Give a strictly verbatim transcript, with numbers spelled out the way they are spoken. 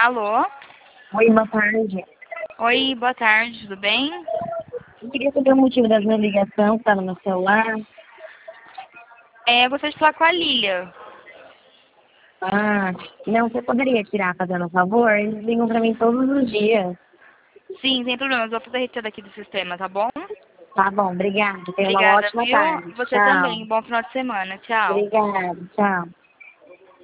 Alô? Oi, boa tarde. Oi, boa tarde, tudo bem? Eu queria saber o motivo da minha ligação, que tá no meu celular. É, eu gostaria de falar com a Lilia. Ah, não, você poderia tirar, fazendo um favor? Eles ligam pra mim todos os dias. Sim, sem problemas, vou fazer retirada aqui do sistema, tá bom? Tá bom, obrigada. Tenha uma Obrigada, ótima viu? tarde. Você Tchau. também, bom final de semana, tchau. Obrigada, tchau.